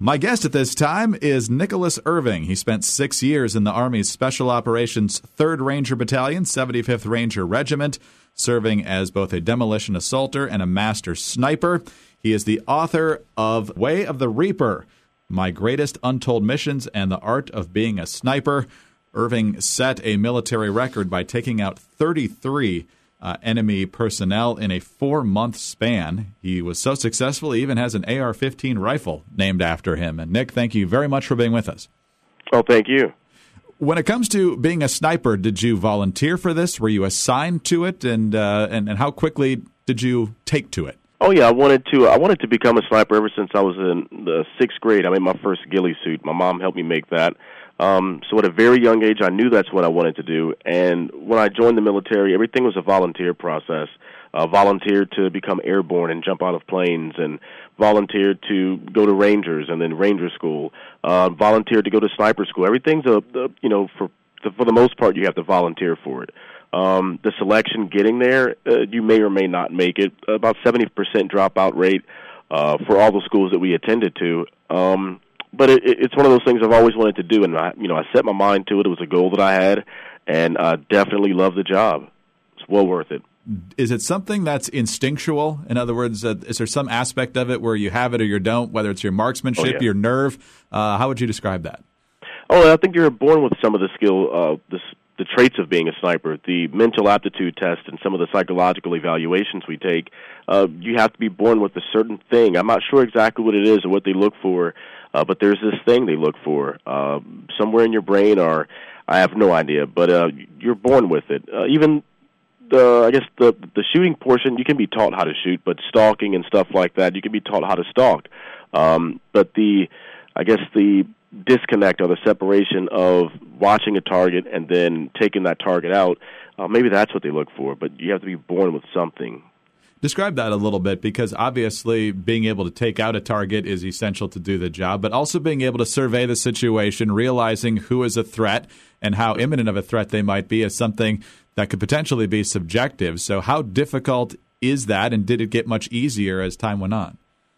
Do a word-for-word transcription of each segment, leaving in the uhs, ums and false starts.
My guest at this time is Nicholas Irving. He spent six years in the Army's Special Operations third Ranger Battalion, seventy-fifth Ranger Regiment, serving as both a demolition assaulter and a master sniper. He is the author of Way of the Reaper, My Greatest Untold Missions and the Art of Being a Sniper. Irving set a military record by taking out thirty-three uh, enemy personnel in a four-month span. He was so successful, he even has an A R fifteen rifle named after him. And Nick, thank you very much for being with us. Oh, thank you. When it comes to being a sniper, did you volunteer for this? Were you assigned to it? And uh, and, and how quickly did you take to it? Oh yeah, I wanted to. I wanted to become a sniper ever since I was in the sixth grade. I made my first ghillie suit. My mom helped me make that. Um, so at a very young age, I knew that's what I wanted to do. And when I joined the military, everything was a volunteer process. Uh, volunteered to become airborne and jump out of planes, and volunteered to go to Rangers and then Ranger School. Uh, volunteered to go to sniper school. Everything's a, a you know, for for the most part, you have to volunteer for it. Um, the selection getting there, uh, you may or may not make it. About seventy percent dropout rate uh, for all the schools that we attended to. Um, but it, it's one of those things I've always wanted to do, and I, you know, I set my mind to it. It was a goal that I had, and I definitely love the job. It's well worth it. Is it something that's instinctual? In other words, uh, is there some aspect of it where you have it or you don't, whether it's your marksmanship, oh, yeah. your nerve? Uh, how would you describe that? Oh, I think you're born with some of the skill, uh, the, the traits of being a sniper. The mental aptitude test and some of the psychological evaluations we take, uh, you have to be born with a certain thing. I'm not sure exactly what it is or what they look for, uh, but there's this thing they look for uh, somewhere in your brain, or I have no idea, but uh, you're born with it. Uh, even the, I guess the the shooting portion, you can be taught how to shoot, but stalking and stuff like that, you can be taught how to stalk. Um, but the, I guess the disconnect or the separation of watching a target and then taking that target out, uh, maybe that's what they look for, but you have to be born with something. Describe that a little bit, because obviously being able to take out a target is essential to do the job, but also being able to survey the situation, realizing who is a threat and how imminent of a threat they might be is something that could potentially be subjective. So how difficult is that, and did it get much easier as time went on?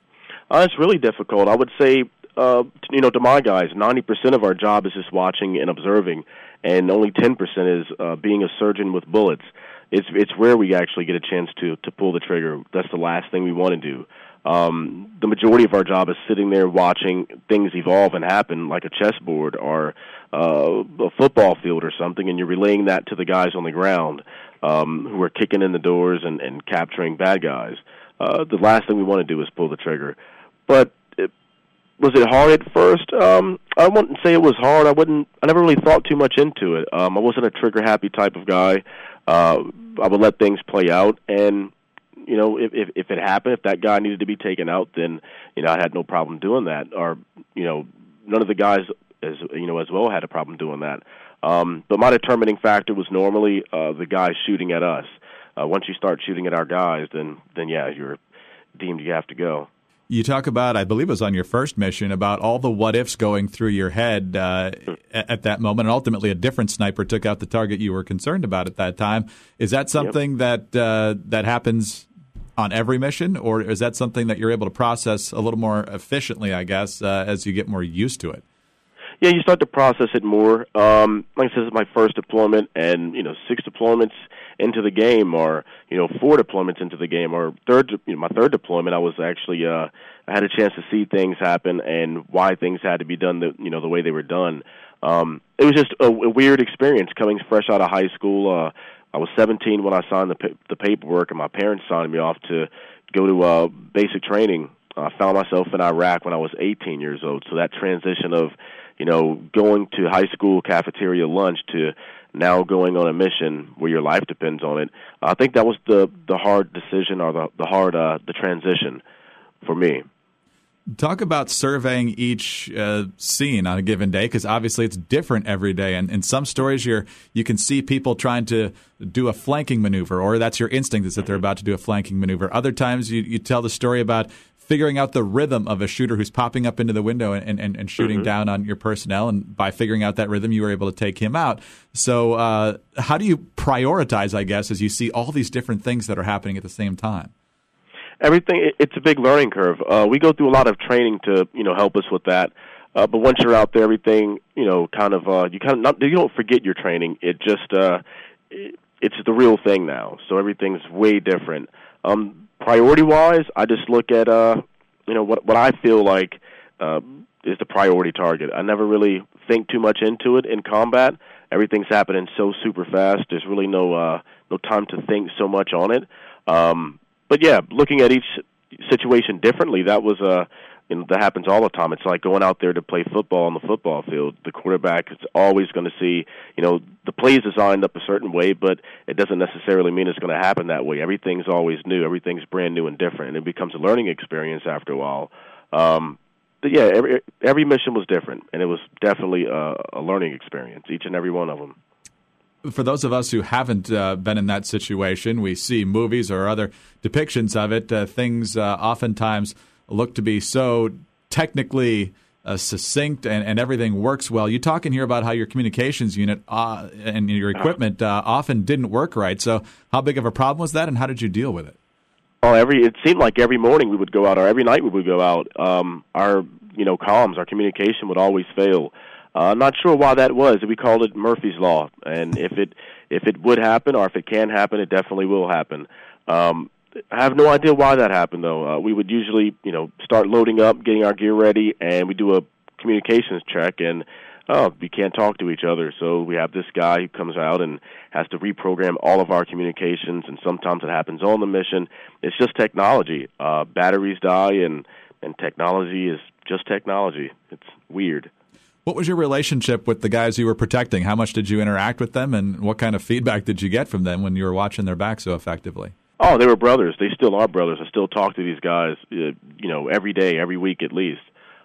Uh, it's really difficult. I would say, uh, you know, to my guys, ninety percent of our job is just watching and observing, and only ten percent is uh, being a surgeon with bullets. It's it's rare we actually get a chance to to pull the trigger. That's the last thing we want to do. Um, the majority of our job is sitting there watching things evolve and happen, like a chessboard or uh, a football field or something, and you're relaying that to the guys on the ground um, who are kicking in the doors and, and capturing bad guys. Uh, the last thing we want to do is pull the trigger. But it, was it hard at first? Um, I wouldn't say it was hard. I wouldn't. I never really thought too much into it. Um, I wasn't a trigger-happy type of guy. Uh, I would let things play out, and you know, if, if if it happened, if that guy needed to be taken out, then you know I had no problem doing that. Or you know, none of the guys, as you know, as well had a problem doing that. Um, but my determining factor was normally uh, the guys shooting at us. Uh, once you start shooting at our guys, then then yeah, you're deemed you have to go. You talk about, I believe it was on your first mission, about all the what-ifs going through your head uh, at that moment, and ultimately a different sniper took out the target you were concerned about at that time. Is that something yep. that uh, that happens on every mission, or is that something that you're able to process a little more efficiently, I guess, uh, as you get more used to it? Yeah, you start to process it more. Um, like I said, this is my first deployment, and, you know, six deployments into the game, or, you know, four deployments into the game, or third, you know, my third deployment, I was actually, uh, I had a chance to see things happen and why things had to be done, the, you know, the way they were done. Um, it was just a, a weird experience coming fresh out of high school. Uh, I was seventeen when I signed the, pa- the paperwork, and my parents signed me off to go to uh, basic training. I found myself in Iraq when I was eighteen years old, so that transition of, you know, going to high school cafeteria lunch to now going on a mission where your life depends on it. I think that was the, the hard decision, or the, the hard uh, the transition for me. Talk about surveying each uh, scene on a given day, because obviously it's different every day. And in some stories, you're you can see people trying to do a flanking maneuver, or that's your instinct is that they're about to do a flanking maneuver. Other times, you, you tell the story about figuring out the rhythm of a shooter who's popping up into the window and, and, and shooting mm-hmm. down on your personnel, and by figuring out that rhythm, you were able to take him out. So uh, how do you prioritize, I guess, as you see all these different things that are happening at the same time? everything. It, it's a big learning curve. Uh, we go through a lot of training to you know help us with that. Uh, but once you're out there, everything you know, kind of uh, you kind of not you don't forget your training. It just uh, it, it's the real thing now. So everything's way different. Um, priority wise, I just look at uh, you know what what I feel like uh, is the priority target. I never really think too much into it in combat. Everything's happening so super fast. There's really no uh, no time to think so much on it. Um, but yeah, looking at each situation differently, that was uh, you know, that happens all the time. It's like going out there to play football on the football field. The quarterback is always going to see, you know, the play is designed up a certain way, but it doesn't necessarily mean it's going to happen that way. Everything's always new. Everything's brand new and different, and it becomes a learning experience after a while. Um, but yeah, every every mission was different, and it was definitely a, a learning experience, each and every one of them. For those of us who haven't uh, been in that situation, we see movies or other depictions of it. Uh, things uh, oftentimes look to be so technically uh, succinct and, and everything works well. You talk in here about how your communications unit uh, and your equipment uh, often didn't work right. So how big of a problem was that, and how did you deal with it? Oh, every it seemed like every morning we would go out, or every night we would go out. Um, our you know comms, our communication would always fail. Uh, I'm not sure why that was. We called it Murphy's Law, and if it if it would happen or if it can happen, it definitely will happen. Um, I have no idea why that happened, though. Uh, we would usually, you know, start loading up, getting our gear ready, and we do a communications check, and oh, we can't talk to each other. So we have this guy who comes out and has to reprogram all of our communications, and sometimes it happens on the mission. It's just technology. Uh, batteries die, and, and technology is just technology. It's weird. What was your relationship with the guys you were protecting? How much did you interact with them, and what kind of feedback did you get from them when you were watching their back so effectively? Oh, they were brothers. They still are brothers. I still talk to these guys, uh, you know, every day, every week at least.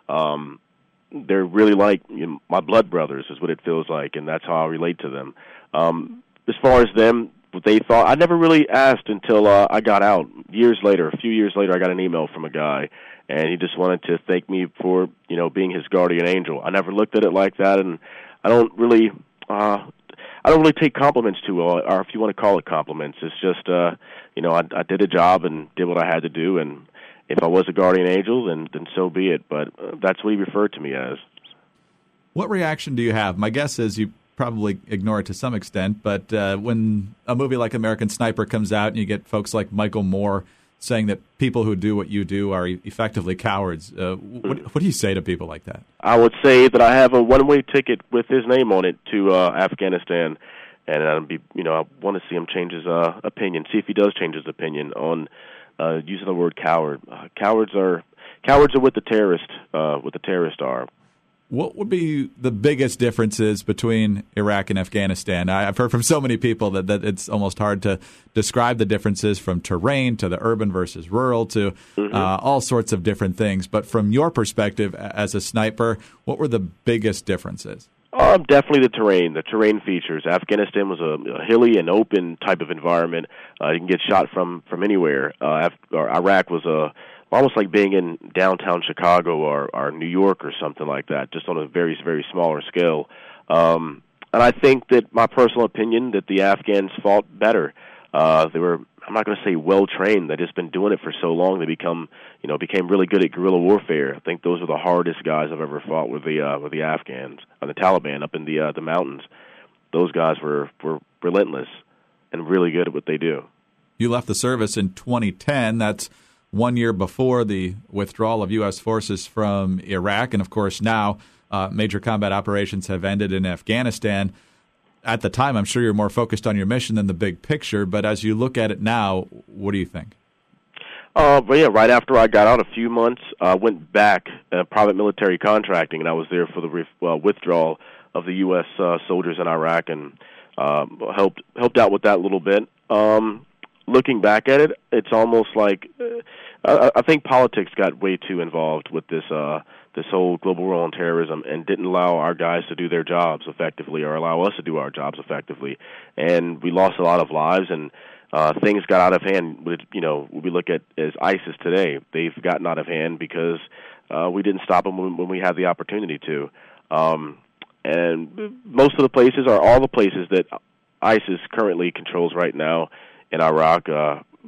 Um, they're really like you know, my blood brothers is what it feels like, and that's how I relate to them. Um, as far as them, what they thought, I never really asked until uh, I got out. Years later, a few years later, I got an email from a guy, and he just wanted to thank me for, you know, being his guardian angel. I never looked at it like that, and I don't really, uh, I don't really take compliments too well, or if you want to call it compliments. It's just, uh, you know, I, I did a job and did what I had to do, and if I was a guardian angel, then then so be it. But uh, that's what he referred to me as. What reaction do you have? My guess is you probably ignore it to some extent, but uh, when a movie like American Sniper comes out and you get folks like Michael Moore saying that people who do what you do are effectively cowards, uh, what, what do you say to people like that? I would say that I have a one-way ticket with his name on it to uh, Afghanistan, and I'd be, you know, I want to see him change his uh, opinion, see if he does change his opinion on uh, using the word coward. Uh, cowards are cowards are what the terrorists, uh, what the terrorists are. What would be the biggest differences between Iraq and Afghanistan? I've heard from so many people that, that it's almost hard to describe the differences, from terrain to the urban versus rural to mm-hmm. uh, all sorts of different things. But from your perspective as a sniper, what were the biggest differences? Uh, definitely the terrain, the terrain features. Afghanistan was a, a hilly and open type of environment. Uh, you can get shot from, from anywhere. Uh, Af- or Iraq was a almost like being in downtown Chicago or, or New York or something like that, just on a very, very smaller scale. Um, and I think that my personal opinion that the Afghans fought better. Uh, they were, I'm not going to say well-trained. They've just been doing it for so long. They become, you know, became really good at guerrilla warfare. I think those were the hardest guys I've ever fought with the uh, with the Afghans, or the Taliban up in the uh, the mountains. Those guys were, were relentless and really good at what they do. You left the service in twenty ten. That's one year before the withdrawal of U S forces from Iraq. And, of course, now uh, major combat operations have ended in Afghanistan. At the time, I'm sure you're more focused on your mission than the big picture. But as you look at it now, what do you think? Uh, but yeah, right after I got out, a few months, I uh, went back uh, private military contracting, and I was there for the uh, withdrawal of the U S uh, soldiers in Iraq, and uh, helped helped out with that a little bit. Um, looking back at it, it's almost like uh, I, I think politics got way too involved with this uh, this whole global war on terrorism, and didn't allow our guys to do their jobs effectively, or allow us to do our jobs effectively, and we lost a lot of lives, and Uh, things got out of hand. With, you know, we look at as ISIS today. They've gotten out of hand because uh, we didn't stop them when, when we had the opportunity to. Um, and most of the places, are all the places that ISIS currently controls right now in Iraq, uh,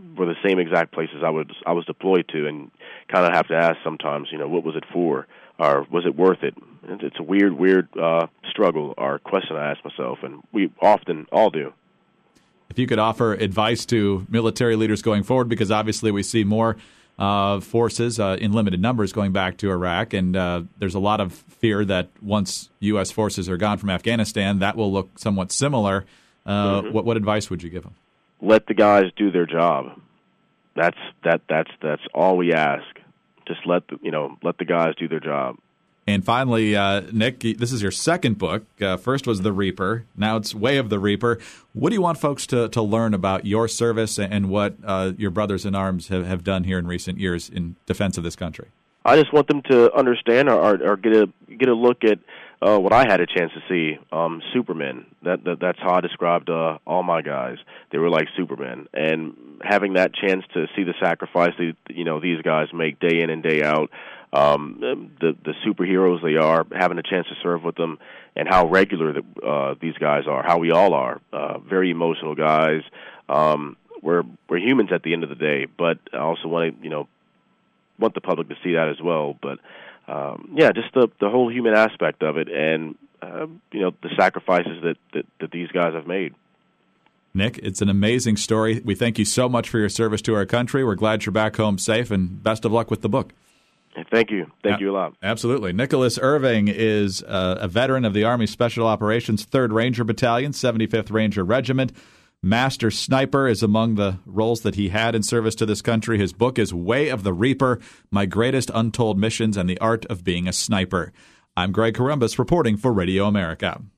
were the same exact places I was I was deployed to, and kind of have to ask sometimes, you know, what was it for, or was it worth it? And it's a weird, weird uh, struggle or question I ask myself, and we often all do. If you could offer advice to military leaders going forward, because obviously we see more uh, forces uh, in limited numbers going back to Iraq, and uh, there's a lot of fear that once U S forces are gone from Afghanistan, that will look somewhat similar. Uh, mm-hmm. What what advice would you give them? Let the guys do their job. That's that that's that's all we ask. Just let the, you know let the guys do their job. And finally, uh, Nick, this is your second book. Uh, first was The Reaper. Now it's Way of the Reaper. What do you want folks to, to learn about your service and what uh, your brothers in arms have, have done here in recent years in defense of this country? I just want them to understand or, or, or get a get a look at uh, what I had a chance to see, um, Supermen. That, that that's how I described uh, all my guys. They were like Supermen, and having that chance to see the sacrifice that, you know these guys make day in and day out. Um, the the superheroes they are, having a chance to serve with them, and how regular the, uh, these guys are, how we all are. Uh, very emotional guys. Um, we're we're humans at the end of the day, but I also want to you know want the public to see that as well. But um, yeah, just the the whole human aspect of it, and uh, you know the sacrifices that, that that these guys have made. Nick, it's an amazing story. We thank you so much for your service to our country. We're glad you're back home safe, and best of luck with the book. Thank you. Thank you a lot. Absolutely. Nicholas Irving is uh, a veteran of the Army Special Operations third Ranger Battalion, seventy-fifth Ranger Regiment. Master Sniper is among the roles that he had in service to this country. His book is Way of the Reaper, My Greatest Untold Missions and the Art of Being a Sniper. I'm Greg Corombos reporting for Radio America.